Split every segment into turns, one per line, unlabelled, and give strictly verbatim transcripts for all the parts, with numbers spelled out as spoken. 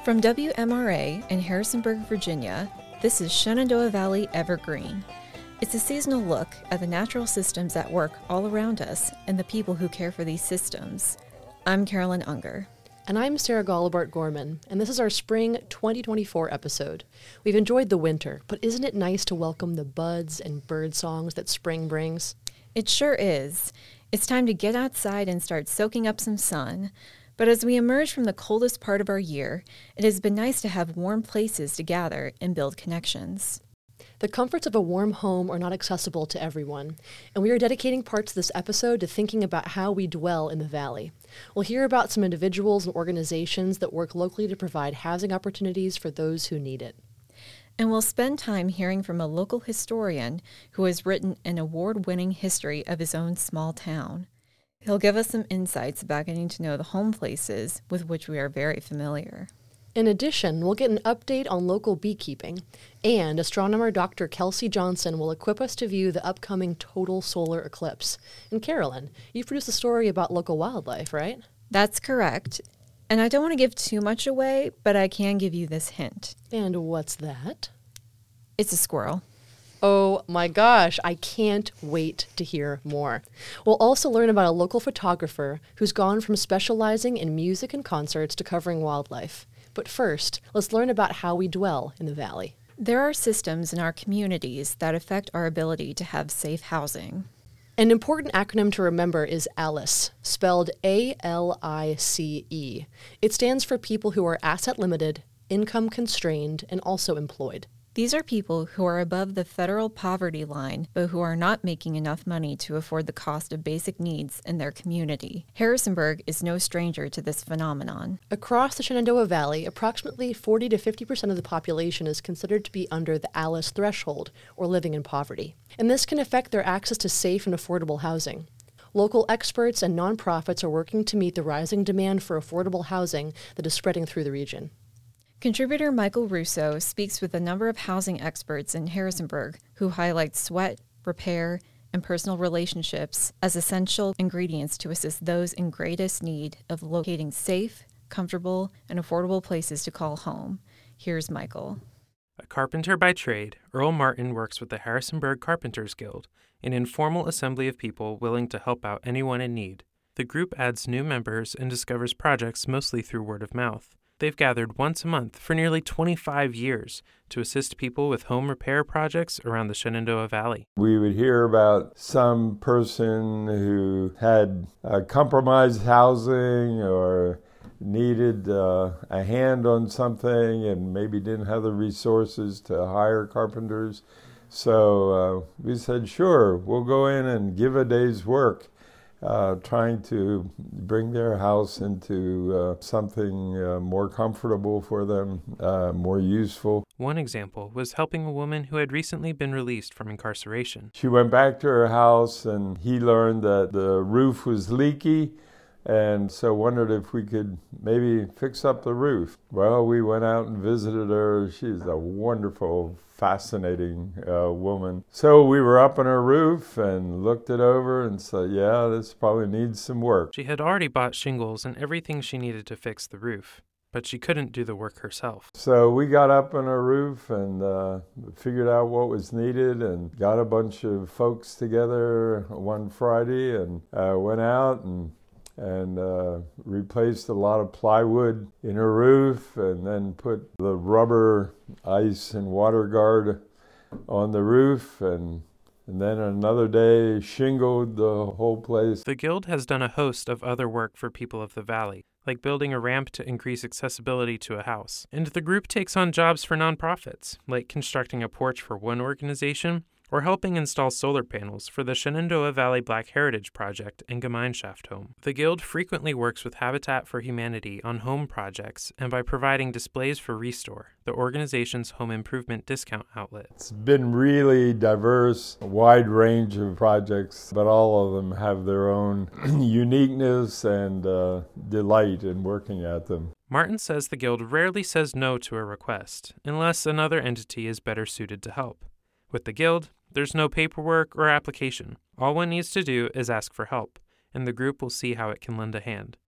From W M R A in Harrisonburg, Virginia, this is Shenandoah Valley Evergreen. It's a seasonal look at the natural systems at work all around us and the people who care for these systems. I'm Carolyn Unger.
And I'm Sarah Gollibart Gorman, and this is our spring twenty twenty-four episode. We've enjoyed the winter, but isn't it nice to welcome the buds and bird songs that spring brings?
It sure is. It's time to get outside and start soaking up some sun. But as we emerge from the coldest part of our year, it has been nice to have warm places to gather and build connections.
The comforts of a warm home are not accessible to everyone, and we are dedicating parts of this episode to thinking about how we dwell in the Valley. We'll hear about some individuals and organizations that work locally to provide housing opportunities for those who need it.
And we'll spend time hearing from a local historian who has written an award-winning history of his own small town. He'll give us some insights about getting to know the home places with which we are very familiar.
In addition, we'll get an update on local beekeeping, and astronomer Doctor Kelsey Johnson will equip us to view the upcoming total solar eclipse. And Carolyn, you've produced a story about local wildlife, right?
That's correct. And I don't want to give too much away, but I can give you this hint.
And what's that?
It's a squirrel.
Oh my gosh, I can't wait to hear more. We'll also learn about a local photographer who's gone from specializing in music and concerts to covering wildlife. But first, let's learn about how we dwell in the Valley.
There are systems in our communities that affect our ability to have safe housing.
An important acronym to remember is ALICE, spelled A L I C E. It stands for people who are asset limited, income constrained, and also employed.
These are people who are above the federal poverty line, but who are not making enough money to afford the cost of basic needs in their community. Harrisonburg is no stranger to this phenomenon.
Across the Shenandoah Valley, approximately forty to fifty percent of the population is considered to be under the ALICE threshold, or living in poverty. And this can affect their access to safe and affordable housing. Local experts and nonprofits are working to meet the rising demand for affordable housing that is spreading through the region.
Contributor Michael Russo speaks with a number of housing experts in Harrisonburg who highlight sweat, repair, and personal relationships as essential ingredients to assist those in greatest need of locating safe, comfortable, and affordable places to call home. Here's Michael.
A carpenter by trade, Earl Martin works with the Harrisonburg Carpenters Guild, an informal assembly of people willing to help out anyone in need. The group adds new members and discovers projects mostly through word of mouth. They've gathered once a month for nearly twenty-five years to assist people with home repair projects around the Shenandoah Valley.
We would hear about some person who had uh, compromised housing or needed uh, a hand on something and maybe didn't have the resources to hire carpenters. So uh, we said, sure, we'll go in and give a day's work. Uh, trying to bring their house into uh, something uh, more comfortable for them, uh, more useful.
One example was helping a woman who had recently been released from incarceration.
She went back to her house and he learned that the roof was leaky, and so wondered if we could maybe fix up the roof. Well, we went out and visited her. She's a wonderful, fascinating uh, woman. So we were up on her roof and looked it over and said, yeah, this probably needs some work.
She had already bought shingles and everything she needed to fix the roof, but she couldn't do the work herself.
So we got up on her roof and uh, figured out what was needed and got a bunch of folks together one Friday and uh, went out and and uh, replaced a lot of plywood in her roof and then put the rubber ice and water guard on the roof and and then another day shingled the whole place.
The Guild has done a host of other work for people of the Valley, like building a ramp to increase accessibility to a house. And the group takes on jobs for nonprofits, like constructing a porch for one organization or helping install solar panels for the Shenandoah Valley Black Heritage Project and Gemeinschaft Home. The Guild frequently works with Habitat for Humanity on home projects and by providing displays for Restore, the organization's home improvement discount outlet.
It's been really diverse, a wide range of projects, but all of them have their own uniqueness and uh, delight in working at them.
Martin says the Guild rarely says no to a request, unless another entity is better suited to help. With the Guild, there's no paperwork or application. All one needs to do is ask for help, and the group will see how it can lend a hand.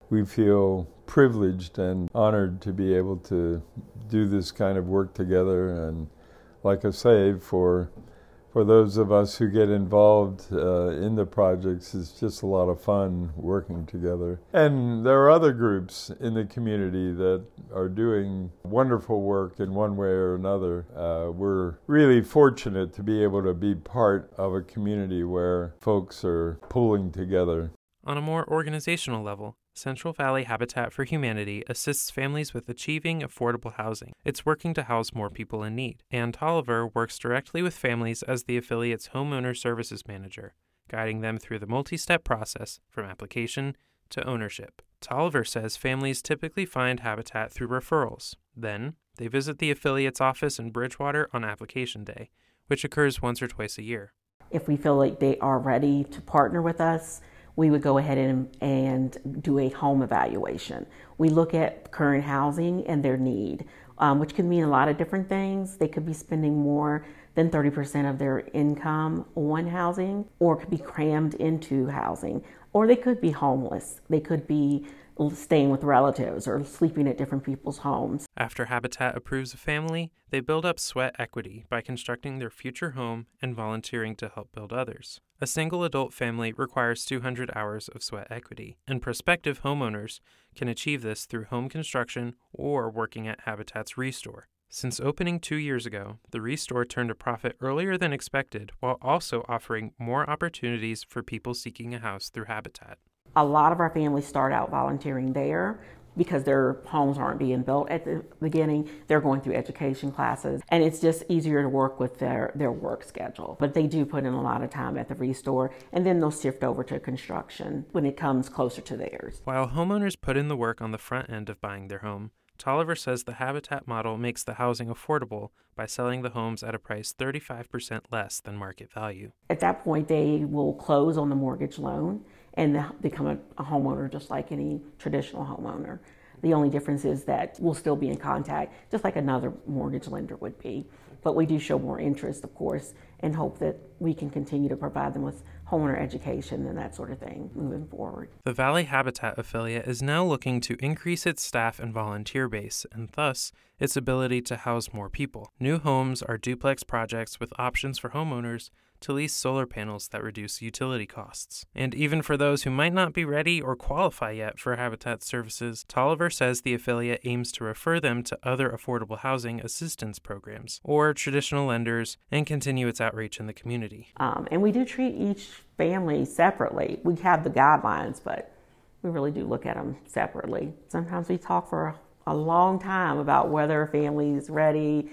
we feel privileged and honored to be able to do this kind of work together. And like I say, for for those of us who get involved uh, in the projects, it's just a lot of fun working together. And there are other groups in the community that are doing wonderful work in one way or another. Uh, we're really fortunate to be able to be part of a community where folks are pulling together.
On a more organizational level, Central Valley Habitat for Humanity assists families with achieving affordable housing. It's working to house more people in need. Ann Tolliver works directly with families as the affiliate's homeowner services manager, guiding them through the multi-step process from application to ownership. Tolliver says families typically find Habitat through referrals. Then, they visit the affiliate's office in Bridgewater on application day, which occurs once or twice a year.
If we feel like they are ready to partner with us, we would go ahead and, and do a home evaluation. We look at current housing and their need, um, which can mean a lot of different things. They could be spending more than thirty percent of their income on housing, or could be crammed into housing, or they could be homeless. They could be staying with relatives or sleeping at different people's homes.
After Habitat approves a family, they build up sweat equity by constructing their future home and volunteering to help build others. A single adult family requires two hundred hours of sweat equity, and prospective homeowners can achieve this through home construction or working at Habitat's Restore. Since opening two years ago, the Restore turned a profit earlier than expected while also offering more opportunities for people seeking a house through Habitat.
A lot of our families start out volunteering there because their homes aren't being built at the beginning. They're going through education classes, and it's just easier to work with their, their work schedule. But they do put in a lot of time at the Restore, and then they'll shift over to construction when it comes closer to theirs.
While homeowners put in the work on the front end of buying their home, Tolliver says the Habitat model makes the housing affordable by selling the homes at a price thirty-five percent less than market value.
At that point, they will close on the mortgage loan and become a, a homeowner just like any traditional homeowner. The only difference is that we'll still be in contact just like another mortgage lender would be. But we do show more interest, of course, and hope that we can continue to provide them with homeowner education and that sort of thing moving forward.
The Valley Habitat affiliate is now looking to increase its staff and volunteer base, and thus its ability to house more people. New homes are duplex projects with options for homeowners to lease solar panels that reduce utility costs. And even for those who might not be ready or qualify yet for Habitat services, Tolliver says the affiliate aims to refer them to other affordable housing assistance programs or traditional lenders and continue its outreach in the community.
Um, and we do treat each family separately. We have the guidelines, but we really do look at them separately. Sometimes we talk for a, a long time about whether a family is ready,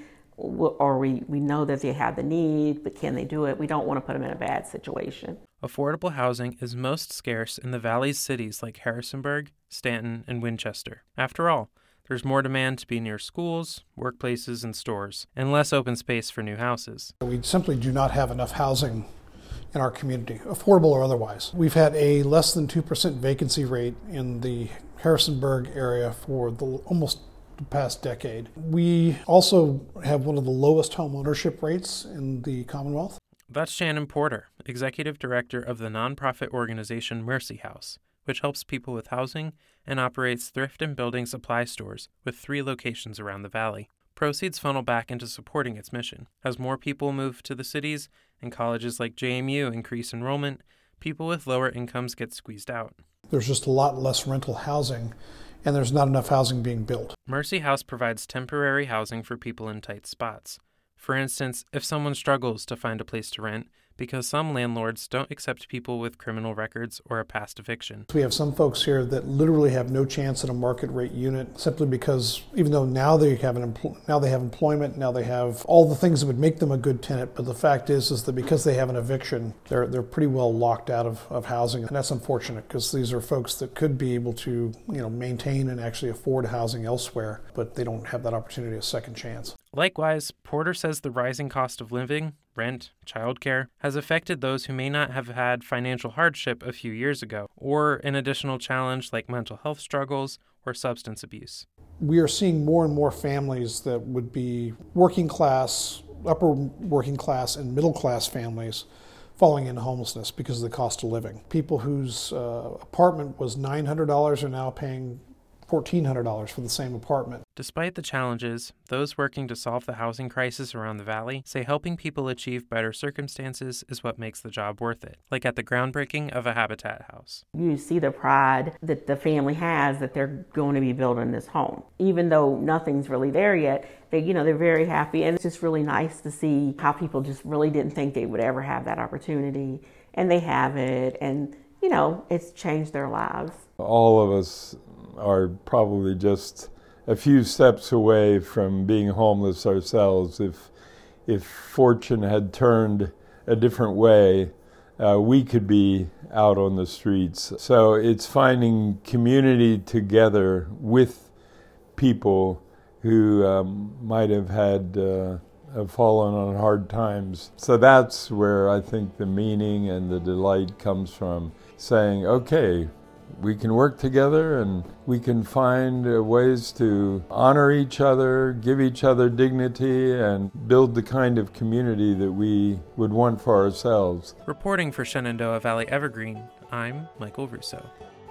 or we, we know that they have the need, but can they do it? We don't want to put them in a bad situation.
Affordable housing is most scarce in the Valley's cities like Harrisonburg, Stanton, and Winchester. After all, there's more demand to be near schools, workplaces, and stores, and less open space for new houses.
We simply do not have enough housing in our community, affordable or otherwise. We've had a less than two percent vacancy rate in the Harrisonburg area for the almost the past decade. We also have one of the lowest home ownership rates in the Commonwealth.
That's Shannon Porter, Executive Director of the nonprofit organization Mercy House, which helps people with housing and operates thrift and building supply stores with three locations around the valley. Proceeds funnel back into supporting its mission. As more people move to the cities and colleges like J M U increase enrollment, people with lower incomes get squeezed out.
There's just a lot less rental housing, and there's not enough housing being built.
Mercy House provides temporary housing for people in tight spots. For instance, if someone struggles to find a place to rent, because some landlords don't accept people with criminal records or a past eviction.
We have some folks here that literally have no chance at a market rate unit simply because even though now they have an empl- now they have employment, now they have all the things that would make them a good tenant, but the fact is is that because they have an eviction, they're they're pretty well locked out of, of housing, and that's unfortunate because these are folks that could be able to, you know, maintain and actually afford housing elsewhere, but they don't have that opportunity, a second chance.
Likewise, Porter says the rising cost of living, rent, childcare, has affected those who may not have had financial hardship a few years ago, or an additional challenge like mental health struggles or substance abuse.
We are seeing more and more families that would be working class, upper working class, and middle class families falling into homelessness because of the cost of living. People whose uh, apartment was nine hundred dollars are now paying fourteen hundred dollars for the same apartment.
Despite the challenges, those working to solve the housing crisis around the Valley say helping people achieve better circumstances is what makes the job worth it, like at the groundbreaking of a Habitat house.
You see the pride that the family has that they're going to be building this home. Even though nothing's really there yet, they, you know, they're very happy, and it's just really nice to see how people just really didn't think they would ever have that opportunity, and they have it, and, you know, it's changed their lives.
All of us are probably just a few steps away from being homeless ourselves. If if fortune had turned a different way, uh, we could be out on the streets. So it's finding community together with people who um, might have had uh, have fallen on hard times. So that's where I think the meaning and the delight comes from, saying, okay, we can work together and we can find uh, ways to honor each other, give each other dignity, and build the kind of community that we would want for ourselves.
Reporting for Shenandoah Valley Evergreen, I'm Michael Russo.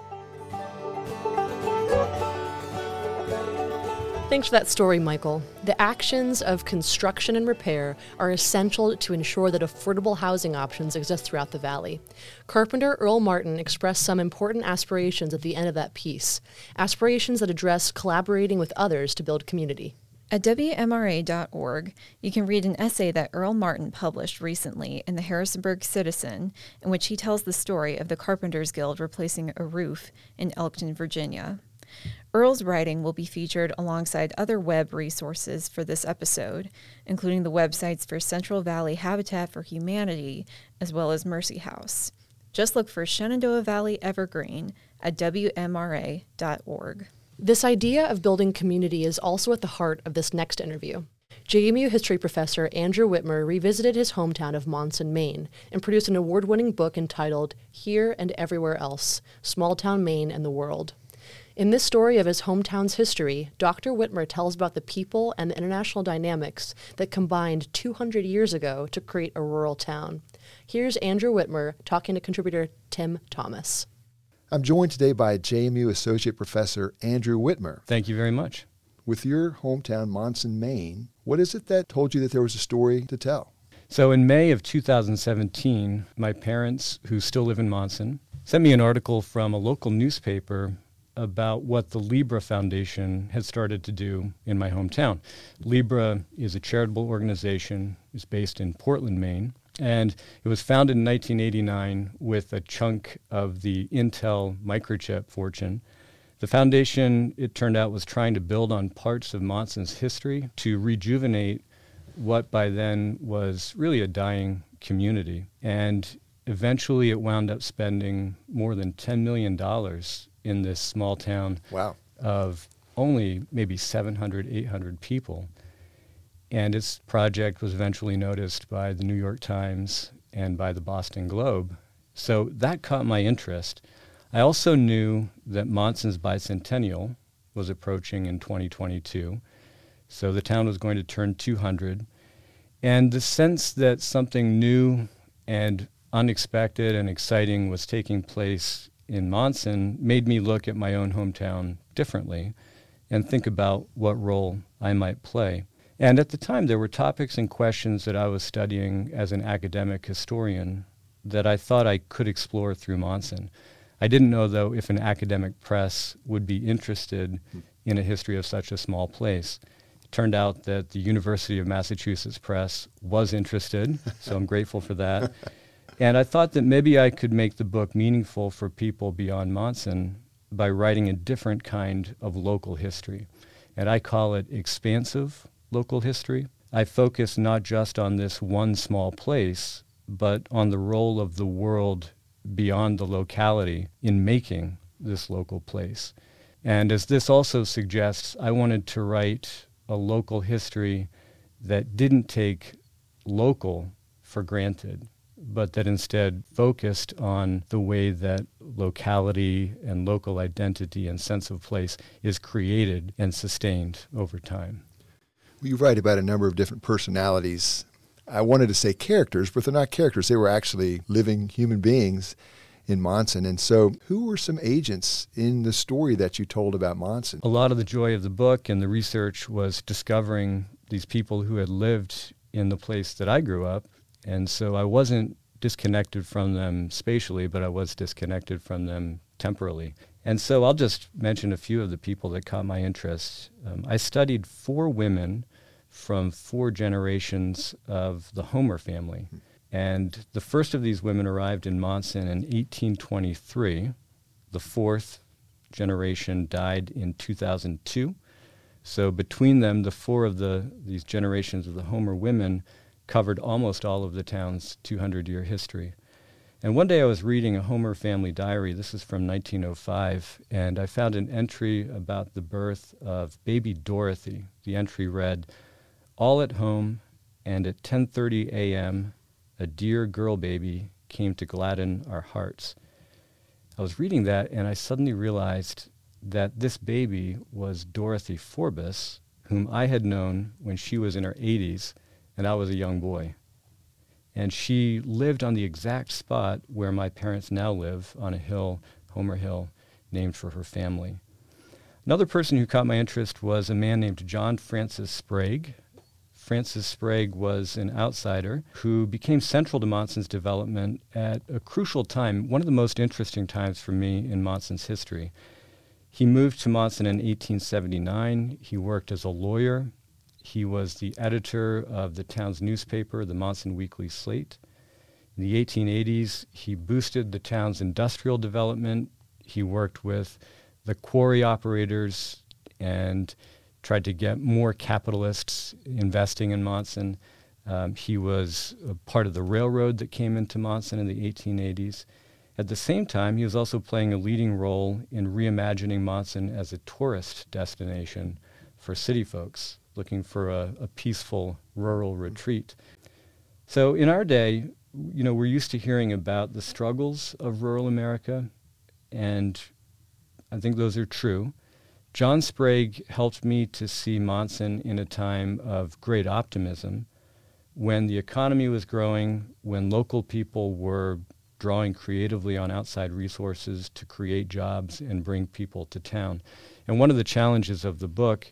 Thanks for that story, Michael. The actions of construction and repair are essential to ensure that affordable housing options exist throughout the Valley. Carpenter Earl Martin expressed some important aspirations at the end of that piece, aspirations that address collaborating with others to build community.
At W M R A dot org, you can read an essay that Earl Martin published recently in the Harrisonburg Citizen, in which he tells the story of the Carpenters Guild replacing a roof in Elkton, Virginia. Earl's writing will be featured alongside other web resources for this episode, including the websites for Central Valley Habitat for Humanity as well as Mercy House. Just look for Shenandoah Valley Evergreen at W M R A dot org.
This idea of building community is also at the heart of this next interview. J M U history professor Andrew Whitmer revisited his hometown of Monson, Maine, and produced an award-winning book entitled Here and Everywhere Else: Small Town Maine and the World. In this story of his hometown's history, Doctor Whitmer tells about the people and the international dynamics that combined two hundred years ago to create a rural town. Here's Andrew Whitmer talking to contributor Tim Thomas.
I'm joined today by J M U Associate Professor Andrew Whitmer.
Thank you very much.
With your hometown, Monson, Maine, what is it that told you that there was a story to tell?
So in May of two thousand seventeen, my parents, who still live in Monson, sent me an article from a local newspaper about what the Libra Foundation had started to do in my hometown. Libra is a charitable organization. It's based in Portland, Maine, and it was founded in nineteen eighty-nine with a chunk of the Intel microchip fortune. The foundation, it turned out, was trying to build on parts of Monson's history to rejuvenate what by then was really a dying community. And eventually it wound up spending more than ten million dollars in this small town
wow.
of only maybe seven hundred, eight hundred people. And its project was eventually noticed by the New York Times and by the Boston Globe. So that caught my interest. I also knew that Monson's bicentennial was approaching in twenty twenty-two. So the town was going to turn two hundred. And the sense that something new and unexpected and exciting was taking place in Monson made me look at my own hometown differently and think about what role I might play. And at the time, there were topics and questions that I was studying as an academic historian that I thought I could explore through Monson. I didn't know, though, if an academic press would be interested in a history of such a small place. It turned out that the University of Massachusetts Press was interested, so I'm grateful for that. And I thought that maybe I could make the book meaningful for people beyond Monson by writing a different kind of local history. And I call it expansive local history. I focus not just on this one small place, but on the role of the world beyond the locality in making this local place. And as this also suggests, I wanted to write a local history that didn't take local for granted, but that instead focused on the way that locality and local identity and sense of place is created and sustained over time.
You write about a number of different personalities I wanted to say characters, but they're not characters. They were actually living human beings in Monson. And so who were some agents in the story that you told about Monson?
A lot of the joy of the book and the research was discovering these people who had lived in the place that I grew up. And so I wasn't disconnected from them spatially, but I was disconnected from them temporally. And so I'll just mention a few of the people that caught my interest. Um, I studied four women from four generations of the Homer family. And the first of these women arrived in Monson in eighteen twenty-three. The fourth generation died in two thousand two. So between them, the four of the these generations of the Homer women covered almost all of the town's two hundred year history. And one day I was reading a Homer family diary. This is from nineteen oh five, and I found an entry about the birth of baby Dorothy. The entry read, "All at home, and at ten thirty a.m., a dear girl baby came to gladden our hearts." I was reading that, and I suddenly realized that this baby was Dorothy Forbes, whom I had known when she was in her eighties, and I was a young boy. And she lived on the exact spot where my parents now live, on a hill, Homer Hill, named for her family. Another person who caught my interest was a man named John Francis Sprague. Francis Sprague was an outsider who became central to Monson's development at a crucial time, one of the most interesting times for me in Monson's history. He moved to Monson in eighteen seventy-nine. He worked as a lawyer. He was the editor of the town's newspaper, the Monson Weekly Slate. In the eighteen eighties, he boosted the town's industrial development. He worked with the quarry operators and tried to get more capitalists investing in Monson. Um, he was a part of the railroad that came into Monson in the eighteen eighties. At the same time, he was also playing a leading role in reimagining Monson as a tourist destination for city folks looking for a, a peaceful rural retreat. So in our day, you know, we're used to hearing about the struggles of rural America, and I think those are true. John Sprague helped me to see Monson in a time of great optimism, when the economy was growing, when local people were drawing creatively on outside resources to create jobs and bring people to town. And one of the challenges of the book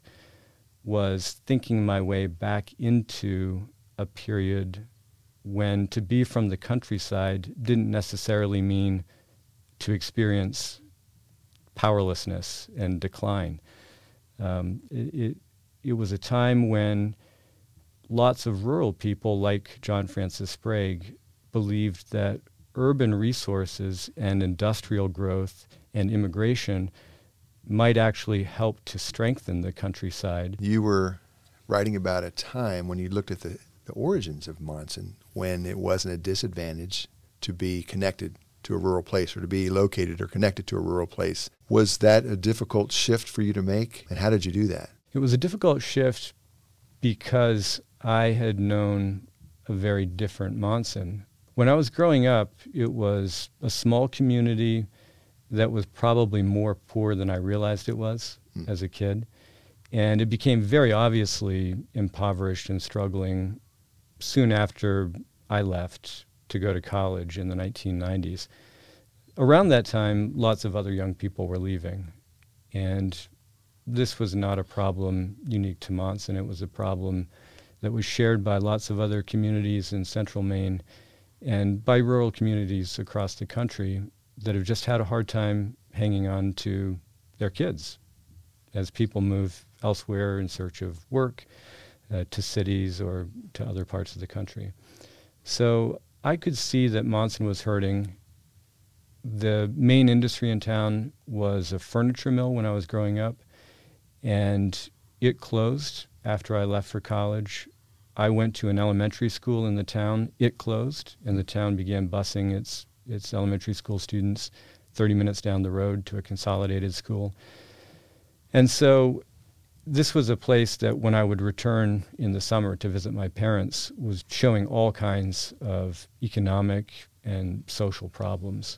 was thinking my way back into a period when to be from the countryside didn't necessarily mean to experience powerlessness and decline. Um, it, it, it was a time when lots of rural people like John Francis Sprague believed that urban resources and industrial growth and immigration might actually help to strengthen the countryside.
You were writing about a time when you looked at the, the origins of Monson, when it wasn't a disadvantage to be connected to a rural place or to be located or connected to a rural place. Was that a difficult shift for you to make, and how did you do that?
It was a difficult shift because I had known a very different Monson. When I was growing up, it was a small community that was probably more poor than I realized it was mm. as a kid. And it became very obviously impoverished and struggling soon after I left to go to college in the nineteen nineties. Around that time, lots of other young people were leaving. And this was not a problem unique to Monson. It was a problem that was shared by lots of other communities in central Maine and by rural communities across the country that have just had a hard time hanging on to their kids as people move elsewhere in search of work, uh, to cities or to other parts of the country. So I could see that Monson was hurting. The main industry in town was a furniture mill when I was growing up, and it closed after I left for college. I went to an elementary school in the town. It closed, and the town began busing its its elementary school students thirty minutes down the road to a consolidated school. And so this was a place that when I would return in the summer to visit my parents was showing all kinds of economic and social problems.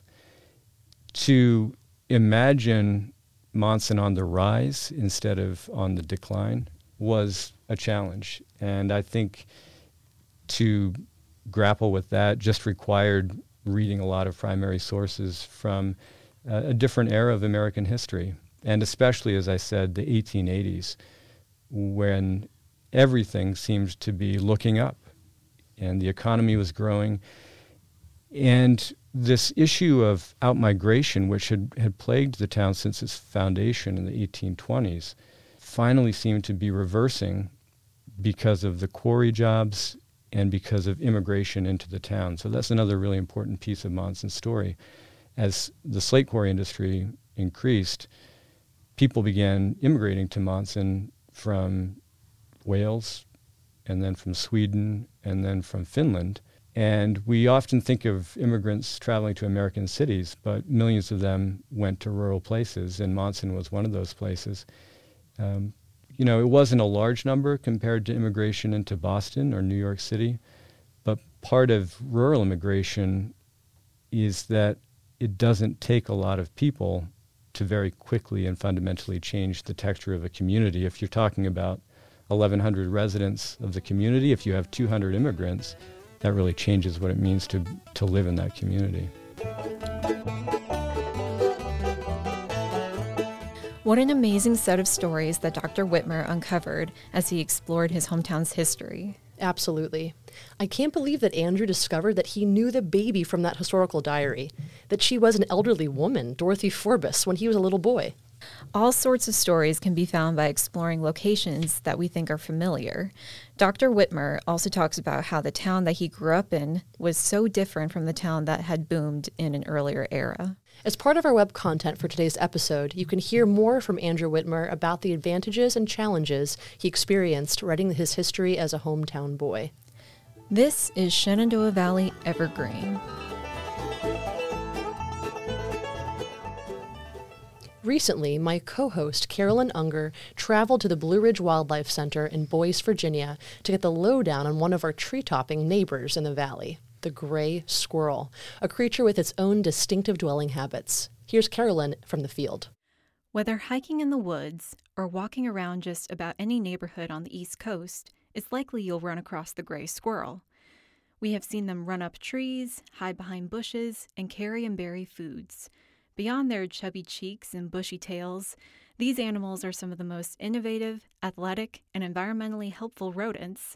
To imagine Monson on the rise instead of on the decline was a challenge. And I think to grapple with that just required reading a lot of primary sources from uh, a different era of American history, and especially, as I said, the eighteen eighties, when everything seemed to be looking up and the economy was growing. And this issue of outmigration, which had, had plagued the town since its foundation in the eighteen twenties, finally seemed to be reversing because of the quarry jobs and because of immigration into the town. So that's another really important piece of Monson's story. As the slate quarry industry increased, people began immigrating to Monson from Wales, and then from Sweden, and then from Finland. And we often think of immigrants traveling to American cities, but millions of them went to rural places, and Monson was one of those places. Um, you know, it wasn't a large number compared to immigration into Boston or New York City, but part of rural immigration is that it doesn't take a lot of people to very quickly and fundamentally change the texture of a community. If you're talking about eleven hundred residents of the community, if you have two hundred immigrants, that really changes what it means to, to live in that community.
What an amazing set of stories that Doctor Whitmer uncovered as he explored his hometown's history.
Absolutely. I can't believe that Andrew discovered that he knew the baby from that historical diary, that she was an elderly woman, Dorothy Forbes, when he was a little boy.
All sorts of stories can be found by exploring locations that we think are familiar. Doctor Whitmer also talks about how the town that he grew up in was so different from the town that had boomed in an earlier era.
As part of our web content for today's episode, you can hear more from Andrew Whitmer about the advantages and challenges he experienced writing his history as a hometown boy.
This is Shenandoah Valley Evergreen.
Recently, my co-host Carolyn Unger traveled to the Blue Ridge Wildlife Center in Boyce, Virginia, to get the lowdown on one of our tree-topping neighbors in the valley, the gray squirrel, a creature with its own distinctive dwelling habits. Here's Carolyn from the field.
Whether hiking in the woods or walking around just about any neighborhood on the East Coast, it's likely you'll run across the gray squirrel. We have seen them run up trees, hide behind bushes, and carry and bury foods. Beyond their chubby cheeks and bushy tails, these animals are some of the most innovative, athletic, and environmentally helpful rodents,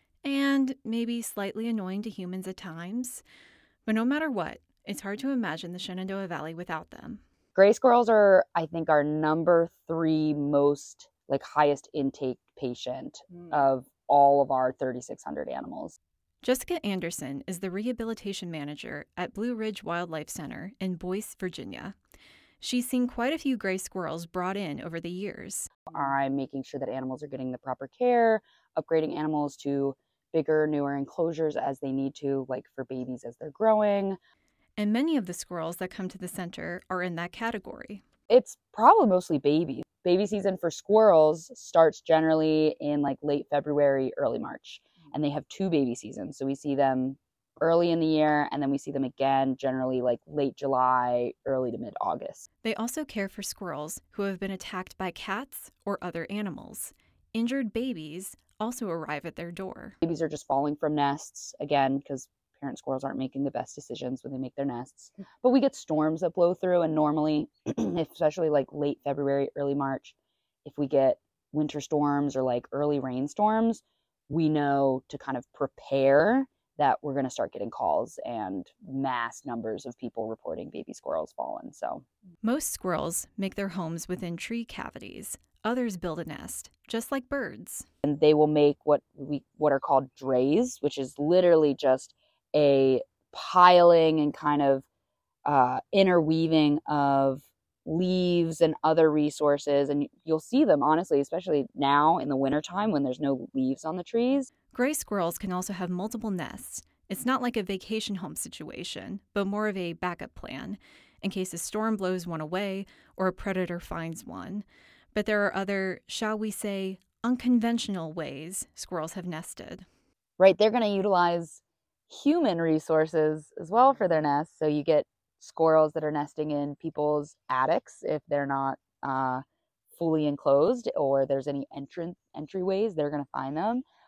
and maybe slightly annoying to humans at times. But no matter what, it's hard to imagine the Shenandoah Valley without them.
Gray squirrels are, I think, our number three most, like, highest intake patient mm. of all of our thirty-six hundred animals.
Jessica Anderson is the rehabilitation manager at Blue Ridge Wildlife Center in Boyce, Virginia. She's seen quite a few gray squirrels brought in over the years.
I'm making sure that animals are getting the proper care, upgrading animals to bigger, newer enclosures as they need to, like for babies as they're growing.
And many of the squirrels that come to the center are in that category.
It's probably mostly babies. Baby season for squirrels starts generally in like late February, early March. And they have two baby seasons. So we see them early in the year, and then we see them again generally like late July, early to mid-August.
They also care for squirrels who have been attacked by cats or other animals. Injured babies also arrive at their door.
Babies are just falling from nests, again, because parent squirrels aren't making the best decisions when they make their nests. But we get storms that blow through, and normally, especially like late February, early March, if we get winter storms or like early rainstorms, we know to kind of prepare that we're going to start getting calls and mass numbers of people reporting baby squirrels fallen. So
most squirrels make their homes within tree cavities. Others build a nest, just like birds.
And they will make what we what are called drays, which is literally just a piling and kind of uh, interweaving of leaves and other resources, and you'll see them honestly, especially now in the wintertime when there's no leaves on the trees.
Gray squirrels can also have multiple nests. It's not like a vacation home situation, but more of a backup plan in case a storm blows one away or a predator finds one. But there are other, shall we say, unconventional ways squirrels have nested.
Right, they're going to utilize human resources as well for their nests. So you get squirrels that are nesting in people's attics if they're not uh, fully enclosed, or there's any entrance entryways, they're going to find them.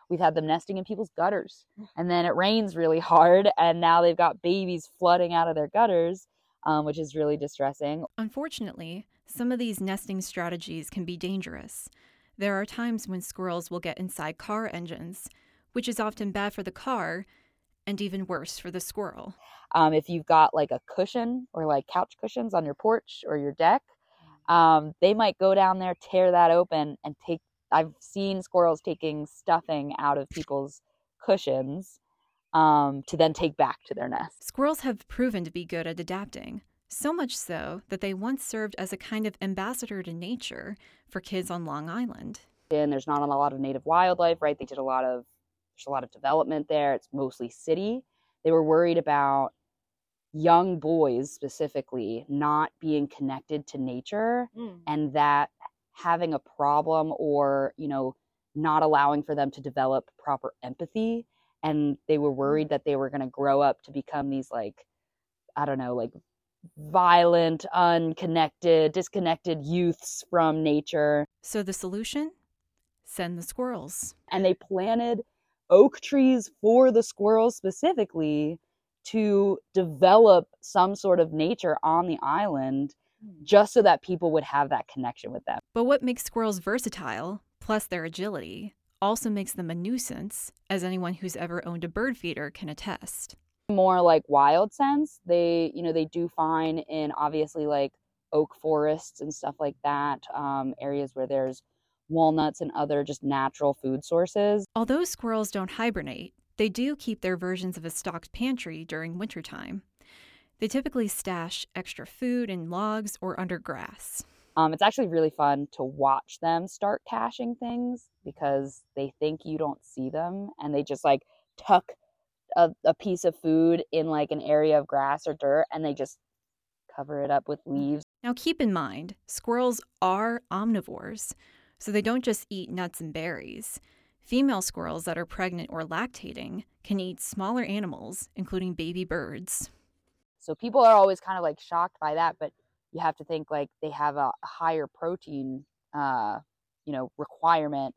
We've had them nesting in people's gutters, and then it rains really hard, and now they've got babies flooding out of their gutters, um, which is really distressing.
Unfortunately, some of these nesting strategies can be dangerous. There are times when squirrels will get inside car engines, which is often bad for the car and even worse for the squirrel.
Um, if you've got like a cushion or like couch cushions on your porch or your deck, um, they might go down there, tear that open, and take, I've seen squirrels taking stuffing out of people's cushions um, to then take back to their nest.
Squirrels have proven to be good at adapting, so much so that they once served as a kind of ambassador to nature for kids on Long Island.
And there's not a lot of native wildlife, right? They did a lot of, there's a lot of development there. It's mostly city. They were worried about young boys specifically not being connected to nature, mm. and that having a problem or, you know, not allowing for them to develop proper empathy. And they were worried that they were going to grow up to become these, like, I don't know, like violent, unconnected, disconnected youths from nature.
So the solution? Send the squirrels.
And they planted oak trees for the squirrels specifically to develop some sort of nature on the island, just so that people would have that connection with them.
But what makes squirrels versatile, plus their agility, also makes them a nuisance, as anyone who's ever owned a bird feeder can attest.
More like wild sense, they, you know, they do find in obviously like oak forests and stuff like that, um, areas where there's walnuts and other just natural food sources.
Although squirrels don't hibernate, they do keep their versions of a stocked pantry during wintertime. They typically stash extra food in logs or under grass.
Um, it's actually really fun to watch them start caching things because they think you don't see them, and they just like tuck a, a piece of food in like an area of grass or dirt, and they just cover it up with leaves.
Now keep in mind, squirrels are omnivores, so they don't just eat nuts and berries. Female squirrels that are pregnant or lactating can eat smaller animals, including baby birds.
So people are always kind of like shocked by that, but you have to think like they have a higher protein, uh, you know, requirement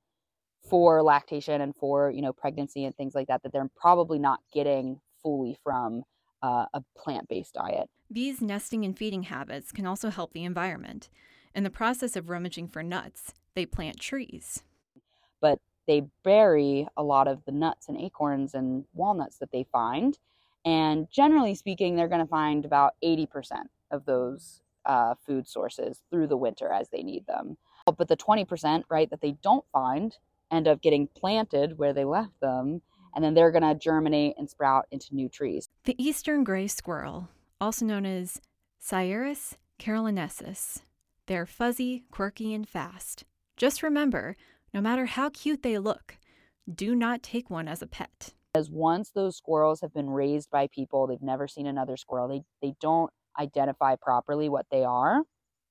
for lactation and for, you know, pregnancy and things like that, that they're probably not getting fully from uh, a plant-based diet.
These nesting and feeding habits can also help the environment. In the process of rummaging for nuts, they plant trees.
But they bury a lot of the nuts and acorns and walnuts that they find. And generally speaking, they're going to find about eighty percent of those uh, food sources through the winter as they need them. But the twenty percent, right, that they don't find end up getting planted where they left them, and then they're going to germinate and sprout into new trees.
The eastern gray squirrel, also known as Sciurus carolinensis. They're fuzzy, quirky, and fast. Just remember, no matter how cute they look, do not take one as a pet.
As once those squirrels have been raised by people, they've never seen another squirrel, they, they don't identify properly what they are.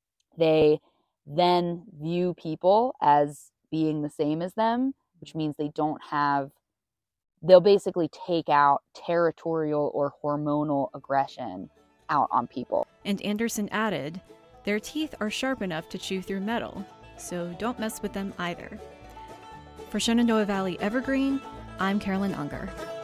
They then view people as being the same as them, which means they don't have, they'll basically take out territorial or hormonal aggression out on people.
And Anderson added, their teeth are sharp enough to chew through metal, so don't mess with them either. For Shenandoah Valley Evergreen, I'm Carolyn Unger.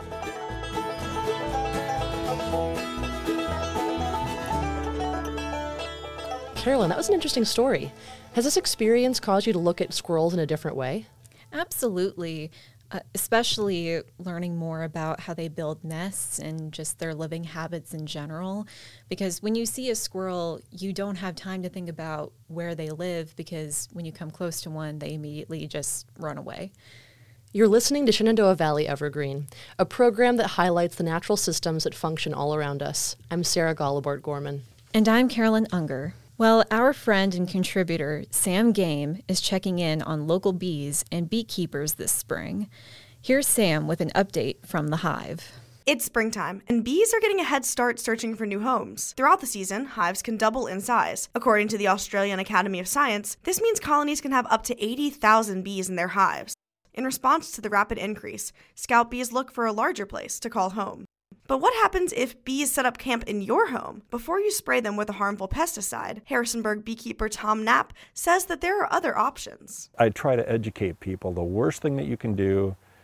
Carolyn, that was an interesting story. Has this experience caused you to look at squirrels in a different way?
Absolutely, uh, especially learning more about how they build nests and just their living habits in general. Because when you see a squirrel, you don't have time to think about where they live, because when you come close to one, they immediately just run away.
You're listening to Shenandoah Valley Evergreen, a program that highlights the natural systems that function all around us. I'm Sarah Gollibort Gorman.
And I'm Carolyn Unger. Well, our friend and contributor, Sam Game, is checking in on local bees and beekeepers this spring. Here's Sam with an update from the hive.
It's springtime, and bees are getting a head start searching for new homes. Throughout the season, hives can double in size. According to the Australian Academy of Science, this means colonies can have up to eighty thousand bees in their hives. In response to the rapid increase, scout bees look for a larger place to call home. But what happens if bees set up camp in your home? Before you spray them with a harmful pesticide, Harrisonburg beekeeper Tom Knapp says that there are other options.
I try to educate people. The worst thing that you can do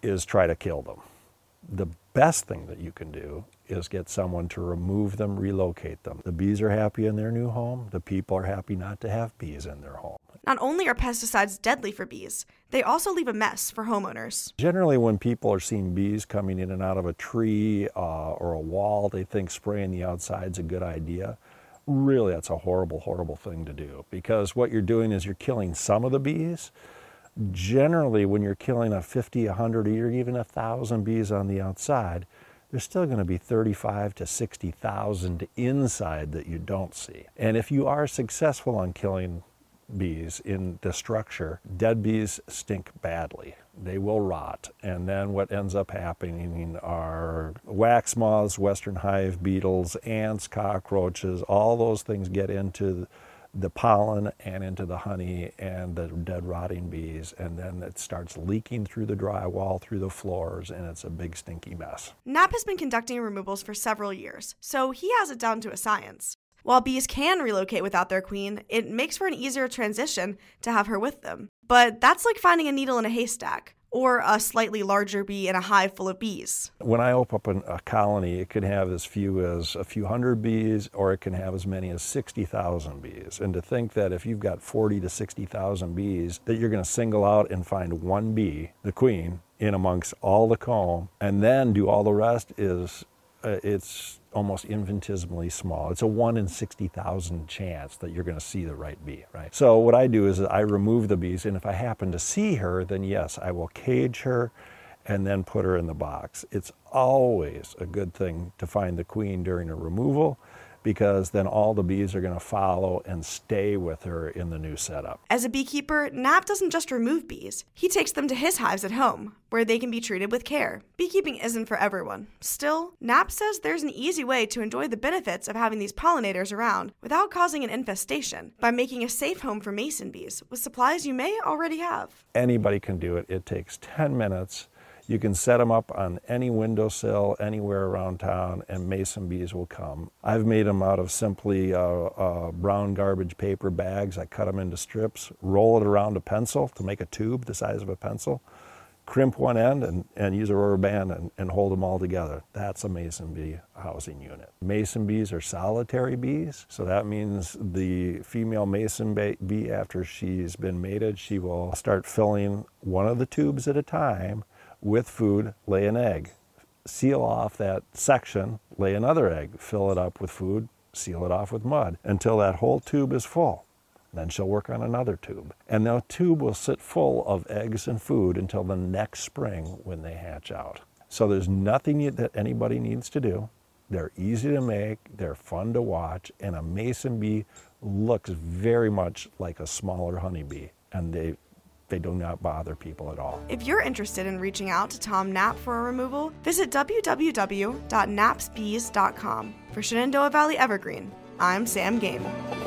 is try to kill them. The best thing that you can do is get someone to remove them, relocate them. The bees are happy in their new home. The people are happy not to have bees in their home.
Not only are pesticides deadly for bees, they also leave a mess for homeowners.
Generally, when people are seeing bees coming in and out of a tree uh, or a wall, they think spraying the outside is a good idea. Really, that's a horrible, horrible thing to do, because what you're doing is you're killing some of the bees. Generally, when you're killing a fifty, a hundred, or even a thousand bees on the outside, there's still going to be thirty-five to sixty thousand inside that you don't see. And if you are successful on killing bees in the structure, dead bees stink badly. They will rot. And then what ends up happening are wax moths, western hive beetles, ants, cockroaches, all those things get into the pollen and into the honey and the dead rotting bees, and then it starts leaking through the drywall, through the floors, and it's a big stinky mess.
Knapp has been conducting removals for several years, so he has it down to a science. While bees can relocate without their queen, it makes for an easier transition to have her with them. But that's like finding a needle in a haystack, or a slightly larger bee in a hive full of bees.
When I open up an, a colony, it could have as few as a few hundred bees, or it can have as many as sixty thousand bees. And to think that if you've got forty to sixty thousand bees, that you're going to single out and find one bee, the queen, in amongst all the comb, and then do all the rest is, uh, it's almost infinitesimally small. It's a one in sixty thousand chance that you're going to see the right bee, right? So what I do is I remove the bees, and if I happen to see her, then yes, I will cage her and then put her in the box. It's always a good thing to find the queen during a removal, because then all the bees are going to follow and stay with her in the new setup.
As a beekeeper, Knapp doesn't just remove bees. He takes them to his hives at home, where they can be treated with care. Beekeeping isn't for everyone. Still, Knapp says there's an easy way to enjoy the benefits of having these pollinators around without causing an infestation, by making a safe home for mason bees with supplies you may already have.
Anybody can do it. It takes ten minutes. You can set them up on any windowsill anywhere around town, and mason bees will come. I've made them out of simply uh, uh, brown garbage paper bags. I cut them into strips, roll it around a pencil to make a tube the size of a pencil, crimp one end, and, and use a rubber band and, and hold them all together. That's a mason bee housing unit. Mason bees are solitary bees, so that means the female mason bee, after she's been mated, she will start filling one of the tubes at a time with food, lay an egg, seal off that section, lay another egg, fill it up with food, seal it off with mud until that whole tube is full. Then she'll work on another tube. And the tube will sit full of eggs and food until the next spring when they hatch out. So there's nothing that anybody needs to do. They're easy to make, they're fun to watch, and a mason bee looks very much like a smaller honeybee, and they They do not bother people at all.
If you're interested in reaching out to Tom Knapp for a removal, visit w w w dot naps bees dot com. For Shenandoah Valley Evergreen, I'm Sam Game.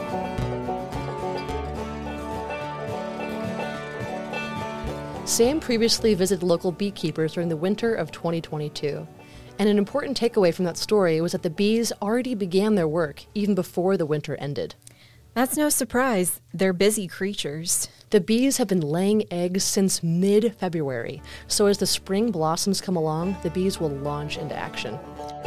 Sam previously visited local beekeepers during the winter of twenty twenty-two. And an important takeaway from that story was that the bees already began their work even before the winter ended.
That's no surprise. They're busy creatures.
The bees have been laying eggs since mid-February, so as the spring blossoms come along, the bees will launch into action.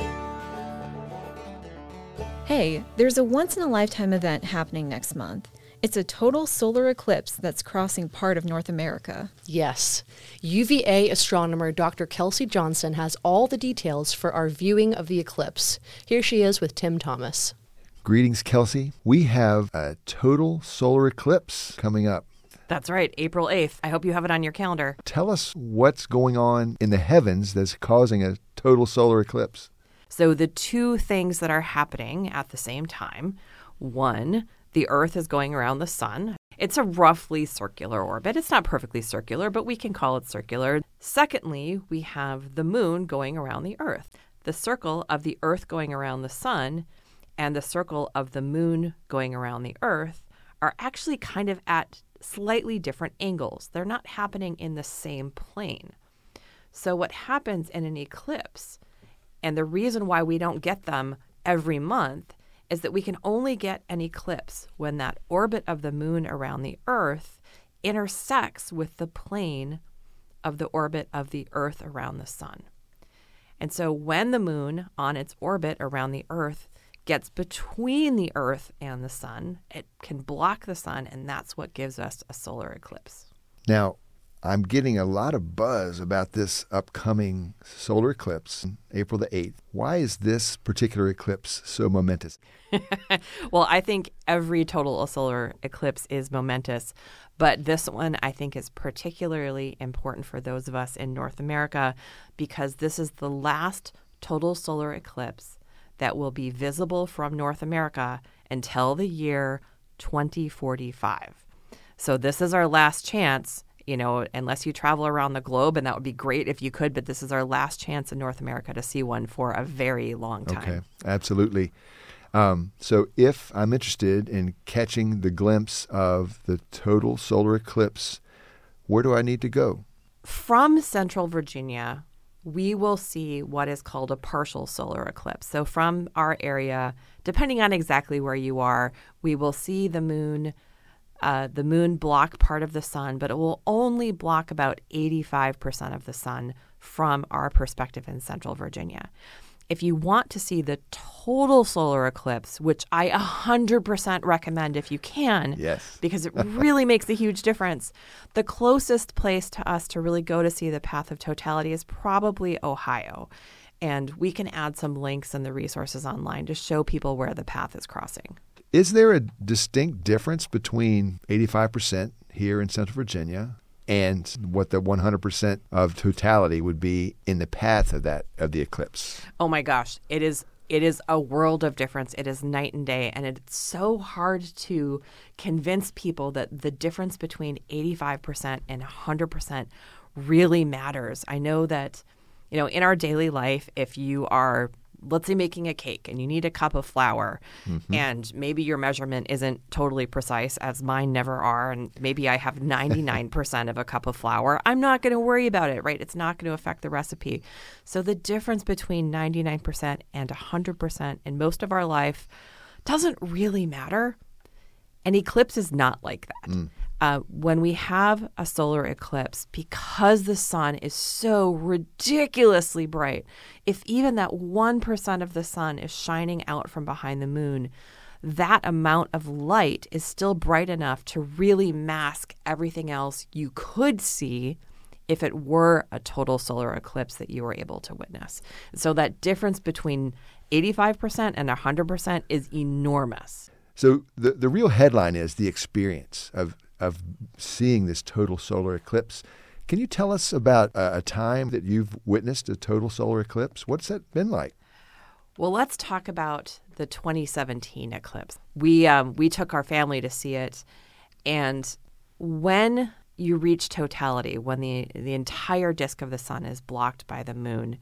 Hey, there's a once-in-a-lifetime event happening next month. It's a total solar eclipse that's crossing part of North America.
Yes. U V A astronomer Doctor Kelsey Johnson has all the details for our viewing of the eclipse. Here she is with Tim Thomas.
Greetings, Kelsey. We have a total solar eclipse coming up.
That's right, April eighth. I hope you have it on your calendar.
Tell us what's going on in the heavens that's causing a total solar eclipse.
So the two things that are happening at the same time, one, the Earth is going around the sun. It's a roughly circular orbit. It's not perfectly circular, but we can call it circular. Secondly, we have the moon going around the Earth. The circle of the Earth going around the sun and the circle of the moon going around the Earth are actually kind of at slightly different angles. They're not happening in the same plane. So what happens in an eclipse, and the reason why we don't get them every month, is that we can only get an eclipse when that orbit of the moon around the Earth intersects with the plane of the orbit of the Earth around the sun. And so when the moon on its orbit around the Earth gets between the Earth and the sun, it can block the sun, and that's what gives us a solar eclipse.
Now, I'm getting a lot of buzz about this upcoming solar eclipse, April the eighth. Why is this particular eclipse so momentous?
Well, I think every total solar eclipse is momentous, but this one I think is particularly important for those of us in North America because this is the last total solar eclipse that will be visible from North America until the year twenty forty-five. So this is our last chance, you know, unless you travel around the globe, and that would be great if you could, but this is our last chance in North America to see one for a very long time.
Okay, absolutely. Um, so if I'm interested in catching the glimpse of the total solar eclipse, where do I need to go?
From Central Virginia, we will see what is called a partial solar eclipse. So from our area, depending on exactly where you are, we will see the moon Uh, the moon block part of the sun, but it will only block about eighty-five percent of the sun from our perspective in Central Virginia. If you want to see the total solar eclipse, which I one hundred percent recommend if you can,
yes,
because it really makes a huge difference, the closest place to us to really go to see the path of totality is probably Ohio. And we can add some links in the resources online to show people where the path is crossing.
Is there a distinct difference between eighty-five percent here in Central Virginia and what the one hundred percent of totality would be in the path of that of the eclipse?
Oh my gosh, it is it is a world of difference. It is night and day, and it's so hard to convince people that the difference between eighty-five percent and one hundred percent really matters. I know that, you know, in our daily life, if you are, let's say, making a cake and you need a cup of flour, mm-hmm. and maybe your measurement isn't totally precise, as mine never are, and maybe I have ninety-nine percent of a cup of flour, I'm not going to worry about it, right? It's not going to affect the recipe. So the difference between ninety-nine percent and one hundred percent in most of our life doesn't really matter. An eclipse is not like that. Mm. Uh, when we have a solar eclipse, because the sun is so ridiculously bright, if even that one percent of the sun is shining out from behind the moon, that amount of light is still bright enough to really mask everything else you could see if it were a total solar eclipse that you were able to witness. So that difference between eighty-five percent and one hundred percent is enormous.
So the, the real headline is the experience of of seeing this total solar eclipse. Can you tell us about a, a time that you've witnessed a total solar eclipse? What's that been like?
Well, let's talk about the twenty seventeen eclipse. We um, we took our family to see it, and when you reach totality, when the the entire disk of the sun is blocked by the moon,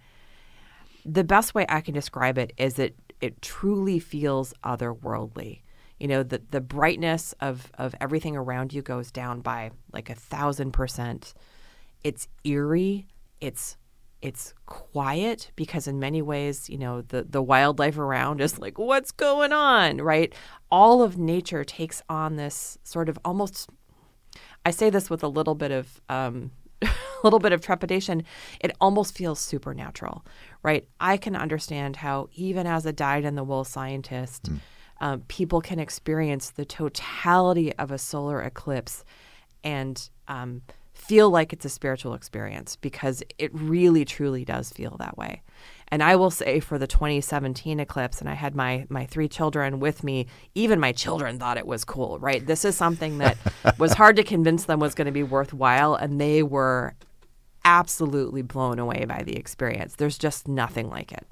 the best way I can describe it is that it truly feels otherworldly. You know, the, the brightness of, of everything around you goes down by like a thousand percent. It's eerie. It's it's quiet because in many ways, you know, the, the wildlife around is like, what's going on, right? All of nature takes on this sort of almost, I say this with a little bit of um, a little bit of trepidation. It almost feels supernatural, right? I can understand how even as a dyed-in-the-wool scientist, mm. Um, people can experience the totality of a solar eclipse and um, feel like it's a spiritual experience because it really, truly does feel that way. And I will say for the twenty seventeen eclipse, and I had my my three children with me, even my children thought it was cool, right? This is something that was hard to convince them was going to be worthwhile, and they were absolutely blown away by the experience. There's just nothing like it.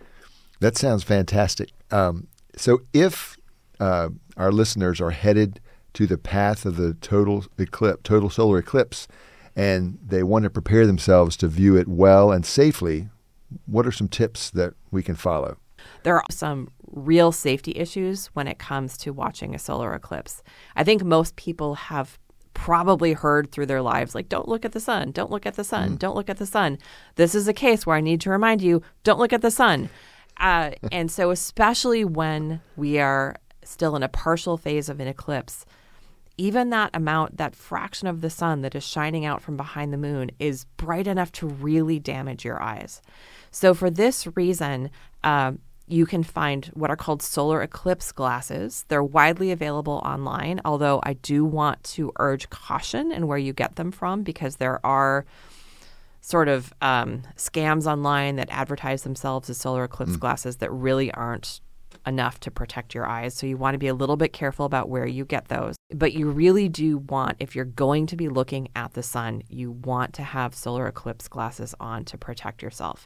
That sounds fantastic. Um, So if uh, our listeners are headed to the path of the total eclipse, total solar eclipse, and they want to prepare themselves to view it well and safely, what are some tips that we can follow?
There are some real safety issues when it comes to watching a solar eclipse. I think most people have probably heard through their lives, like, don't look at the sun, don't look at the sun, mm. don't look at the sun. This is a case where I need to remind you, don't look at the sun. Uh, and so especially when we are still in a partial phase of an eclipse, even that amount, that fraction of the sun that is shining out from behind the moon is bright enough to really damage your eyes. So for this reason, uh, you can find what are called solar eclipse glasses. They're widely available online, although I do want to urge caution in where you get them from, because there are sort of um, scams online that advertise themselves as solar eclipse mm. glasses that really aren't enough to protect your eyes. So you want to be a little bit careful about where you get those. But you really do want, if you're going to be looking at the sun, you want to have solar eclipse glasses on to protect yourself.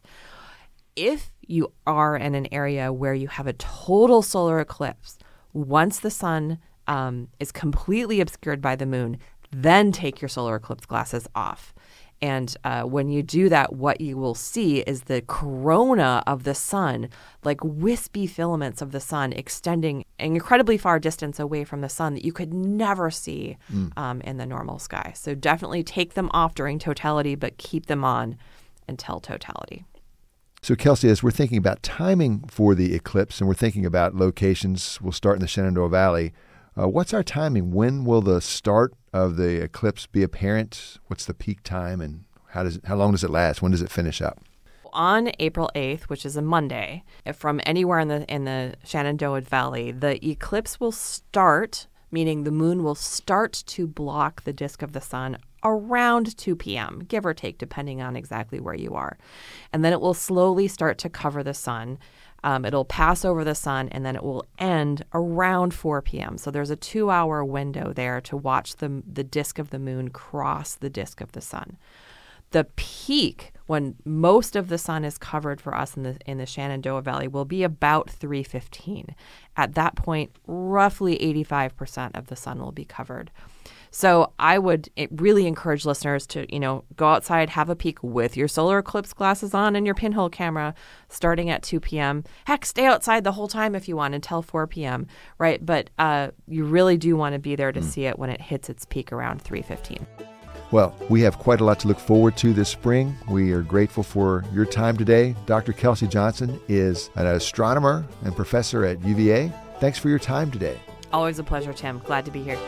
If you are in an area where you have a total solar eclipse, once the sun um, is completely obscured by the moon, then take your solar eclipse glasses off. And uh, when you do that, what you will see is the corona of the sun, like wispy filaments of the sun extending an incredibly far distance away from the sun that you could never see mm. um, in the normal sky. So definitely take them off during totality, but keep them on until totality.
So Kelsey, as we're thinking about timing for the eclipse and we're thinking about locations, we'll start in the Shenandoah Valley. Uh, what's our timing? When will the start of the eclipse be apparent? What's the peak time, and how does it, how long does it last? When does it finish up?
On April eighth, which is a Monday, from anywhere in the in the Shenandoah Valley, the eclipse will start, meaning the moon will start to block the disk of the sun around two p.m., give or take, depending on exactly where you are. And then it will slowly start to cover the sun. Um, it'll pass over the sun, and then it will end around four p.m. So there's a two-hour window there to watch the the disk of the moon cross the disk of the sun. The peak, when most of the sun is covered for us in the in the Shenandoah Valley, will be about three fifteen. At that point, roughly eighty-five percent of the sun will be covered. So I would really encourage listeners to, you know, go outside, have a peek with your solar eclipse glasses on and your pinhole camera starting at two p.m. Heck, stay outside the whole time if you want until four p.m., right? But uh, you really do want to be there to mm. see it when it hits its peak around three fifteen.
Well, we have quite a lot to look forward to this spring. We are grateful for your time today. Doctor Kelsey Johnson is an astronomer and professor at U V A. Thanks for your time today.
Always a pleasure, Tim. Glad to be here.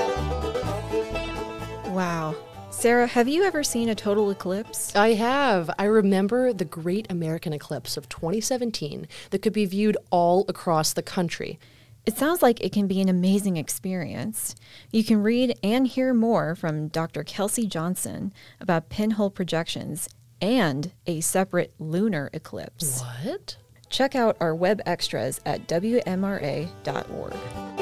Wow. Sarah, have you ever seen a total eclipse?
I have. I remember the Great American Eclipse of twenty seventeen that could be viewed all across the country.
It sounds like it can be an amazing experience. You can read and hear more from Doctor Kelsey Johnson about pinhole projections and a separate lunar eclipse.
What?
Check out our web extras at W M R A dot org.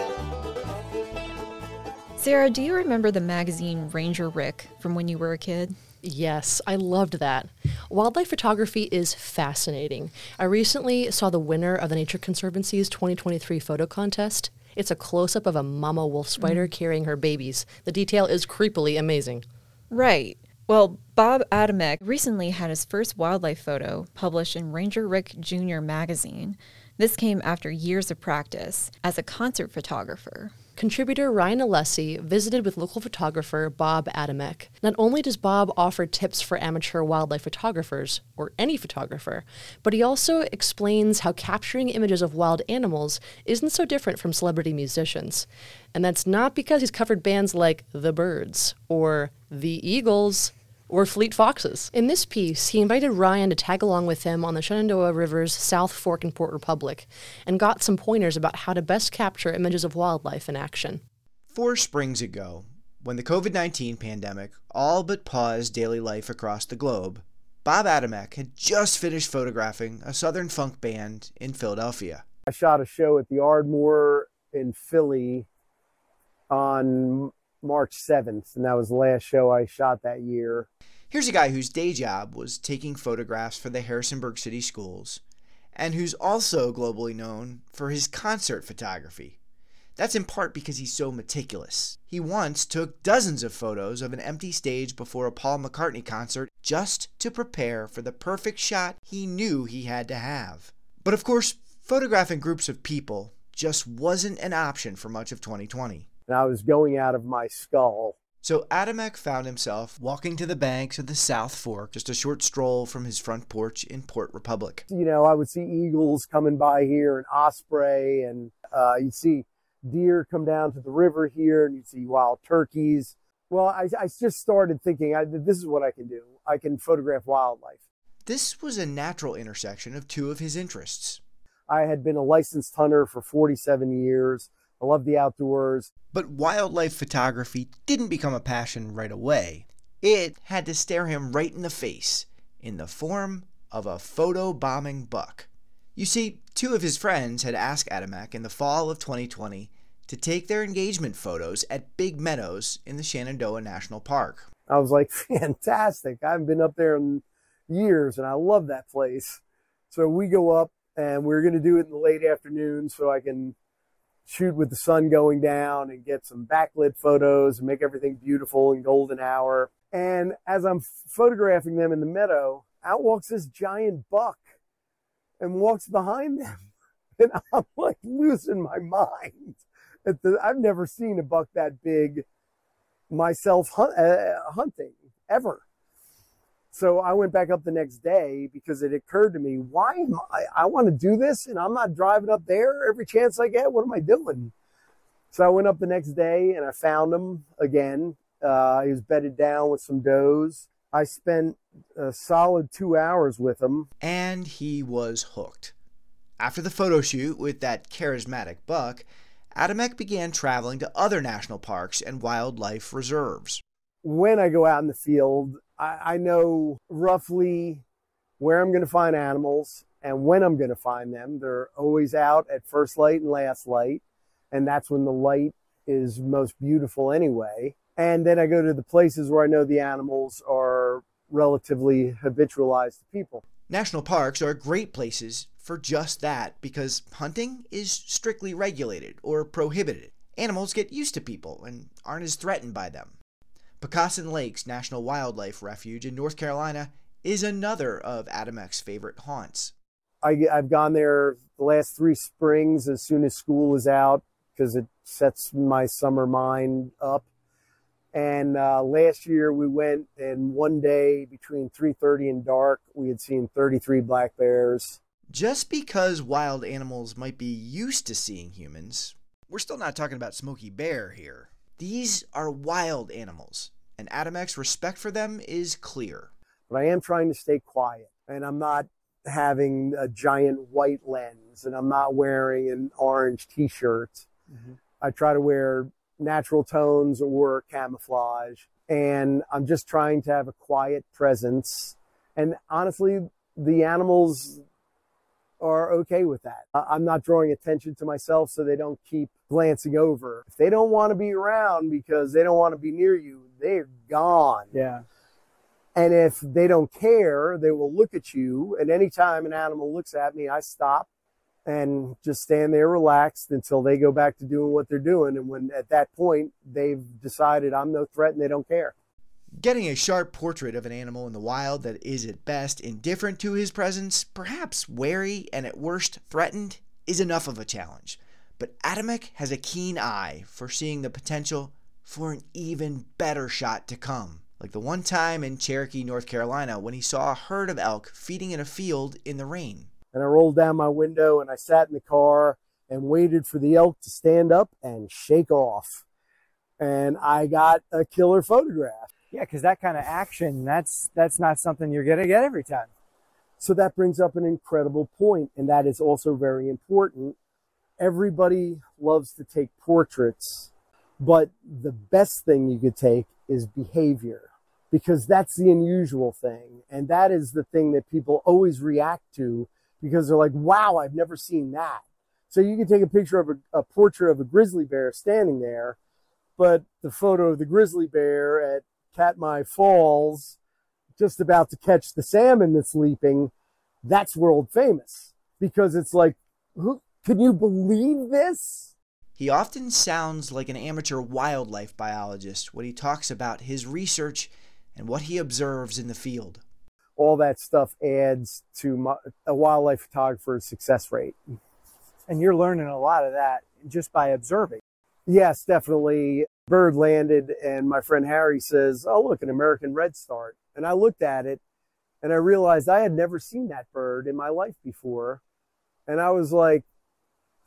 Sarah, do you remember the magazine Ranger Rick from when you were a kid?
Yes, I loved that. Wildlife photography is fascinating. I recently saw the winner of the Nature Conservancy's twenty twenty-three photo contest. It's a close-up of a mama wolf spider mm. carrying her babies. The detail is creepily amazing.
Right. Well, Bob Adamek recently had his first wildlife photo published in Ranger Rick Junior magazine. This came after years of practice as a concert photographer.
Contributor Ryan Alessi visited with local photographer Bob Adamek. Not only does Bob offer tips for amateur wildlife photographers, or any photographer, but he also explains how capturing images of wild animals isn't so different from celebrity musicians. And that's not because he's covered bands like The Byrds, or The Eagles, or Fleet Foxes. In this piece, he invited Ryan to tag along with him on the Shenandoah River's South Fork in Port Republic and got some pointers about how to best capture images of wildlife in action.
Four springs ago, when the covid nineteen pandemic all but paused daily life across the globe, Bob Adamek had just finished photographing a Southern funk band in Philadelphia.
I shot a show at the Ardmore in Philly on March seventh, and that was the last show I shot that year.
Here's a guy whose day job was taking photographs for the Harrisonburg City Schools, and who's also globally known for his concert photography. That's in part because he's so meticulous. He once took dozens of photos of an empty stage before a Paul McCartney concert just to prepare for the perfect shot he knew he had to have. But of course, photographing groups of people just wasn't an option for much of twenty twenty.
And I was going out of my skull.
So Adamek found himself walking to the banks of the South Fork, just a short stroll from his front porch in Port Republic.
You know, I would see eagles coming by here and osprey, and uh, you'd see deer come down to the river here, and you'd see wild turkeys. Well, I, I just started thinking, I, this is what I can do. I can photograph wildlife.
This was a natural intersection of two of his interests.
I had been a licensed hunter for forty-seven years. I love the outdoors.
But wildlife photography didn't become a passion right away. It had to stare him right in the face in the form of a photobombing buck. You see, two of his friends had asked Adamek in the fall of twenty twenty to take their engagement photos at Big Meadows in the Shenandoah National Park.
I was like, fantastic. I haven't been up there in years, and I love that place. So we go up, and we're going to do it in the late afternoon so I can shoot with the sun going down and get some backlit photos and make everything beautiful in golden hour. And as I'm photographing them in the meadow, out walks this giant buck and walks behind them. And I'm like losing my mind. At the, I've never seen a buck that big myself hunt, uh, hunting ever. So I went back up the next day because it occurred to me, why am I, I want to do this and I'm not driving up there every chance I get. What am I doing? So I went up the next day and I found him again. Uh, he was bedded down with some does. I spent a solid two hours with him.
And he was hooked. After the photo shoot with that charismatic buck, Adamek began traveling to other national parks and wildlife reserves.
When I go out in the field, I, I know roughly where I'm going to find animals and when I'm going to find them. They're always out at first light and last light, and that's when the light is most beautiful anyway. And then I go to the places where I know the animals are relatively habitualized to people.
National parks are great places for just that because hunting is strictly regulated or prohibited. Animals get used to people and aren't as threatened by them. Pocassin Lakes National Wildlife Refuge in North Carolina is another of Adamek's favorite haunts.
I, I've gone there the last three springs as soon as school is out because it sets my summer mind up. And uh, last year we went, and one day between three thirty and dark, we had seen thirty-three black bears.
Just because wild animals might be used to seeing humans, we're still not talking about Smokey Bear here. These are wild animals, and Adamek's respect for them is clear.
But I am trying to stay quiet, and I'm not having a giant white lens, and I'm not wearing an orange t-shirt. Mm-hmm. I try to wear natural tones or camouflage, and I'm just trying to have a quiet presence. And honestly, the animals are okay with that. I'm not drawing attention to myself so they don't keep glancing over. If they don't want to be around because they don't want to be near you, they're gone.
Yeah.
And if they don't care, they will look at you. And anytime an animal looks at me, I stop and just stand there relaxed until they go back to doing what they're doing. And when at that point, they've decided I'm no threat and they don't care.
Getting a sharp portrait of an animal in the wild that is at best indifferent to his presence, perhaps wary and at worst threatened, is enough of a challenge. But Adamek has a keen eye for seeing the potential for an even better shot to come. Like the one time in Cherokee, North Carolina, when he saw a herd of elk feeding in a field in the rain.
And I rolled down my window and I sat in the car and waited for the elk to stand up and shake off. And I got a killer photograph.
Yeah, because that kind of action, that's that's not something you're going to get every time.
So that brings up an incredible point, and that is also very important. Everybody loves to take portraits, but the best thing you could take is behavior, because that's the unusual thing. And that is the thing that people always react to because they're like, wow, I've never seen that. So you can take a picture of a, a portrait of a grizzly bear standing there, but the photo of the grizzly bear at Katmai Falls, just about to catch the salmon that's leaping, that's world famous. Because it's like, who, can you believe this?
He often sounds like an amateur wildlife biologist when he talks about his research and what he observes in the field.
All that stuff adds to my, a wildlife photographer's success rate.
And you're learning a lot of that just by observing.
Yes, definitely. Bird landed and my friend Harry says, oh, look, an American redstart. And I looked at it and I realized I had never seen that bird in my life before. And I was like,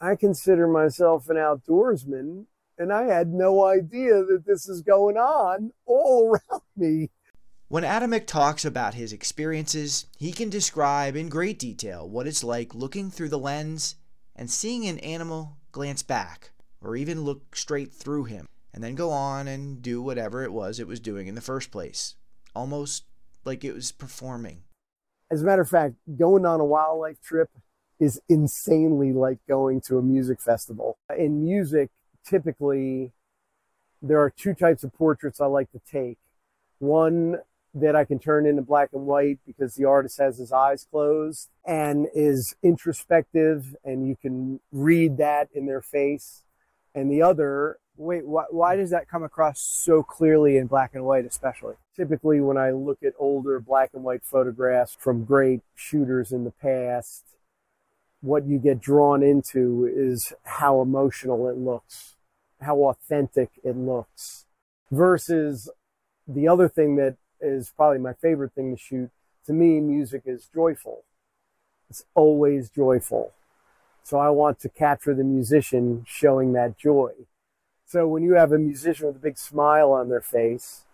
I consider myself an outdoorsman, and I had no idea that this is going on all around me.
When Adamek talks about his experiences, he can describe in great detail what it's like looking through the lens and seeing an animal glance back, or even look straight through him, and then go on and do whatever it was it was doing in the first place, almost like it was performing.
As a matter of fact, going on a wildlife trip is insanely like going to a music festival. In music, typically, there are two types of portraits I like to take. One that I can turn into black and white because the artist has his eyes closed and is introspective, and you can read that in their face. And the other,
Wait, why, why does that come across so clearly in black and white especially?
Typically when I look at older black and white photographs from great shooters in the past, what you get drawn into is how emotional it looks, how authentic it looks, versus the other thing that is probably my favorite thing to shoot. To me, music is joyful. It's always joyful. So I want to capture the musician showing that joy. So when you have a musician with a big smile on their face,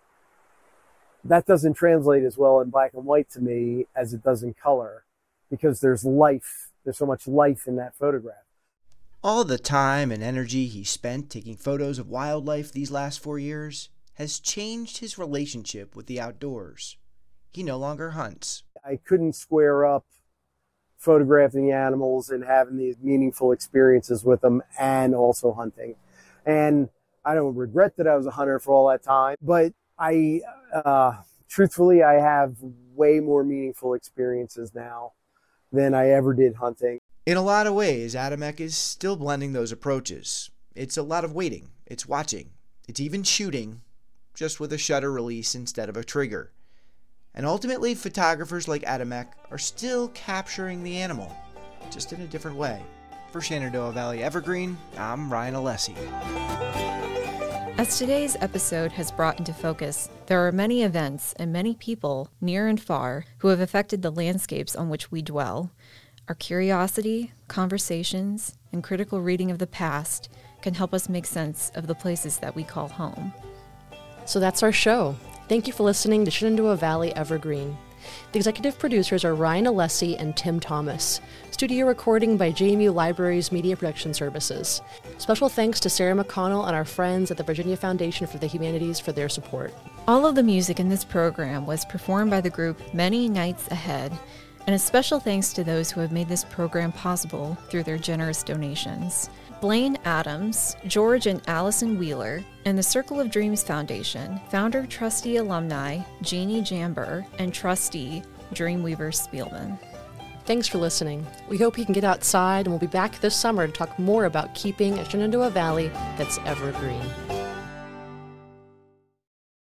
that doesn't translate as well in black and white to me as it does in color, because there's life. There's so much life in that photograph.
All the time and energy he spent taking photos of wildlife these last four years has changed his relationship with the outdoors. He no longer hunts.
I couldn't square up photographing animals and having these meaningful experiences with them and also hunting. And I don't regret that I was a hunter for all that time, but I, uh, truthfully, I have way more meaningful experiences now than I ever did hunting.
In a lot of ways, Adamek is still blending those approaches. It's a lot of waiting, it's watching, it's even shooting, just with a shutter release instead of a trigger. And ultimately, photographers like Adamek are still capturing the animal, just in a different way. For Shenandoah Valley Evergreen, I'm Ryan Alessi.
As today's episode has brought into focus, there are many events and many people, near and far, who have affected the landscapes on which we dwell. Our curiosity, conversations, and critical reading of the past can help us make sense of the places that we call home.
So that's our show. Thank you for listening to Shenandoah Valley Evergreen. The executive producers are Ryan Alessi and Tim Thomas. Studio recording by J M U Libraries Media Production Services. Special thanks to Sarah McConnell and our friends at the Virginia Foundation for the Humanities for their support.
All of the music in this program was performed by the group Many Nights Ahead, and a special thanks to those who have made this program possible through their generous donations. Blaine Adams, George and Allison Wheeler, and the Circle of Dreams Foundation, founder trustee alumni Jeannie Jamber, and trustee Dreamweaver Spielman.
Thanks for listening. We hope you can get outside, and we'll be back this summer to talk more about keeping a Shenandoah Valley that's evergreen.